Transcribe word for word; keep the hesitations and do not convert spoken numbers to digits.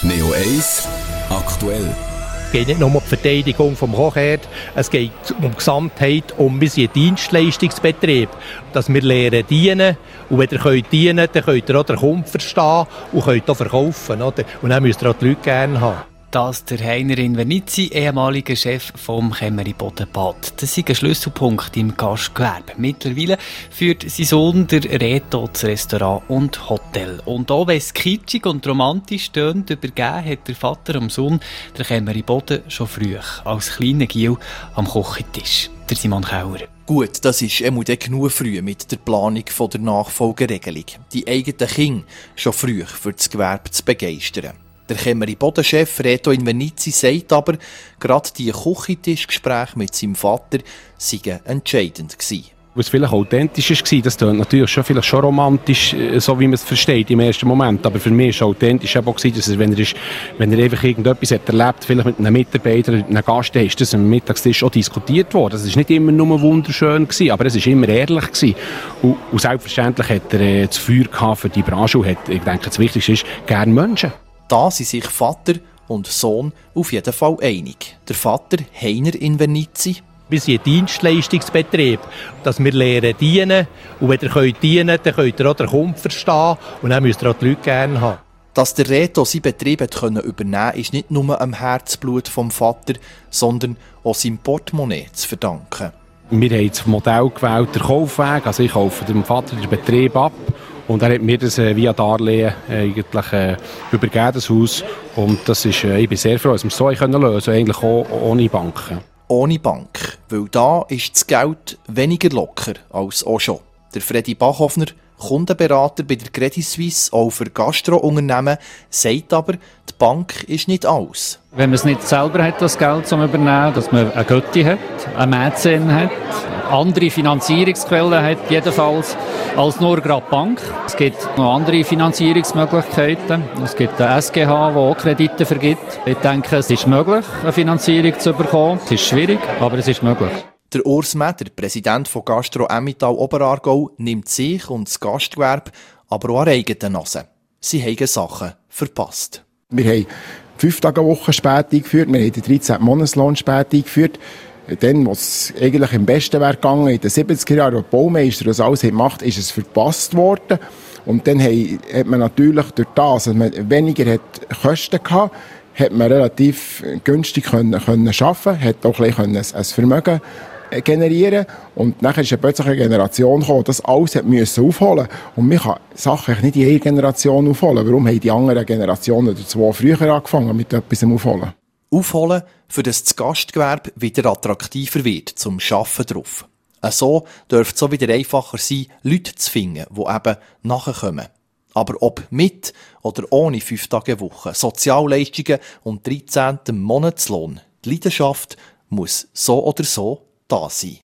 Neo eins aktuell. Es geht nicht nur um die Verteidigung vom Kochherd, es geht um die Gesamtheit, um wir sind ein Dienstleistungsbetrieb, dass wir lernen dienen. Und wenn ihr könnt dienen, dann könnt ihr auch den Kunden verstehen und könnt auch verkaufen. Oder? Und dann müsst ihr auch die Leute gerne haben. Das der Heiner Invernizzi, ehemaliger Chef vom Kämmeri Bodenbad. Das ist ein Schlüsselpunkt im Gastgewerbe. Mittlerweile führt sein Sohn der Reto das Restaurant und Hotel. Und auch wenn es kitschig und romantisch tönt, übergeben hat der Vater am Sohn der Kämmeri Boden schon früh als kleiner Giel am Küchentisch. Der Simon Kauer. Gut, das ist einmal genug früh mit der Planung der Nachfolgeregelung. Die eigenen Kinder schon früh für das Gewerbe zu begeistern. Der Kämmeri-Boden-Chef Reto Invernizzi sagt aber, gerade die Küchentischgespräche mit seinem Vater seien entscheidend gewesen. Was vielleicht authentisch war, das klingt natürlich schon, vielleicht schon romantisch, so wie man es versteht im ersten Moment. Aber für mich war authentisch auch, dass er, wenn er, ist, wenn er einfach irgendetwas hat erlebt, vielleicht mit einem Mitarbeiter, einem Gast, ist das am Mittagstisch auch diskutiert worden. Das war nicht immer nur wunderschön, aber es war immer ehrlich gewesen. Und, und selbstverständlich hat er das Feuer für die Branche und hat, ich denke, das Wichtigste ist, gerne Menschen. Da sind sich Vater und Sohn auf jeden Fall einig. Der Vater, Heiner Invernizzi: Wir sind ein Dienstleistungsbetrieb, dass wir lernen dienen. Und wenn ihr könnt dienen, dann könnt ihr auch den Kunden verstehen. Und dann müsst ihr auch die Leute gerne haben. Dass der Reto seinen Betrieb übernehmen konnte, ist nicht nur am Herzblut vom Vater, sondern auch seinem Portemonnaie zu verdanken. Wir haben das Modell gewählt, der Kaufweg. Also ich kaufe dem Vater den Betrieb ab. Und er hat mir das äh, via Darlehen äh, eigentlich äh, übergeben, das Haus. Und das ist, äh, ich bin sehr froh, dass wir es so lösen können, also eigentlich auch ohne Banken. Ohne Bank, weil da ist das Geld weniger locker als auch schon. Der Freddy Bachhoffner, Kundenberater bei der Credit Suisse, auch für Gastrounternehmen, sagt aber, die Bank ist nicht alles. Wenn man es nicht selber hat, das Geld zum Übernehmen, dass man eine Götti hat, eine Mäzen hat, andere Finanzierungsquellen hat, jedenfalls als nur gerade die Bank. Es gibt noch andere Finanzierungsmöglichkeiten. Es gibt eine S G H, die auch Kredite vergibt. Ich denke, es ist möglich, eine Finanzierung zu bekommen. Es ist schwierig, aber es ist möglich. Der Urs Meder, Präsident von Gastro Emmental Oberaargau, nimmt sich und das Gastgewerbe aber auch an eigene Nase. Sie haben Sachen verpasst. Wir haben fünf Tage Woche spät eingeführt, wir haben den dreizehnten Monatslohn spät eingeführt. Dann, was eigentlich am besten wäre gegangen, in den siebziger Jahren, als die Baumeister das alles gemacht haben, ist es verpasst worden. Und dann hat man natürlich durch das, dass man weniger Kosten hatte, hat man relativ günstig können, können arbeiten, hat auch ein, ein, ein Vermögen generieren. Und dann ist plötzlich eine Generation gekommen, die das alles hat müssen aufholen. Und man kann Sachen nicht in einer Generation aufholen. Warum haben die anderen Generationen oder zwei früher angefangen mit etwas aufholen? Aufholen, für das das Gastgewerbe wieder attraktiver wird zum Arbeiten drauf. So dürfte es so wieder einfacher sein, Leute zu finden, die eben nachkommen. Aber ob mit oder ohne fünf Tage Woche, Sozialleistungen und dreizehnten Monatslohn, die Leidenschaft muss so oder so da sein.